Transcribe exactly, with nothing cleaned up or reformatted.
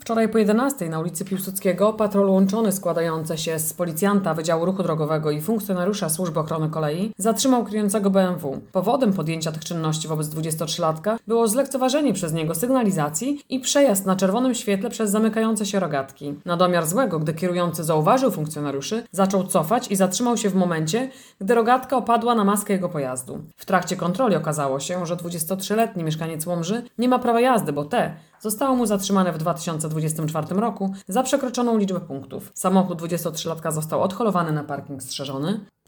Wczoraj po jedenastej na ulicy Piłsudskiego patrol łączony składający się z policjanta Wydziału Ruchu Drogowego i funkcjonariusza Służby Ochrony Kolei zatrzymał kierującego B M W. Powodem podjęcia tych czynności wobec dwudziestotrzylatka było zlekceważenie przez niego sygnalizacji i przejazd na czerwonym świetle przez zamykające się rogatki. Na domiar złego, gdy kierujący zauważył funkcjonariuszy, zaczął cofać i zatrzymał się w momencie, gdy rogatka opadła na maskę jego pojazdu. W trakcie kontroli okazało się, że dwudziestotrzyletni mieszkaniec Łomży nie ma prawa jazdy, bo te zostało mu zatrzymane w dwa tysiące dwudziestym czwartym roku za przekroczoną liczbę punktów. Samochód dwudziestotrzylatka został odholowany na parking strzeżony.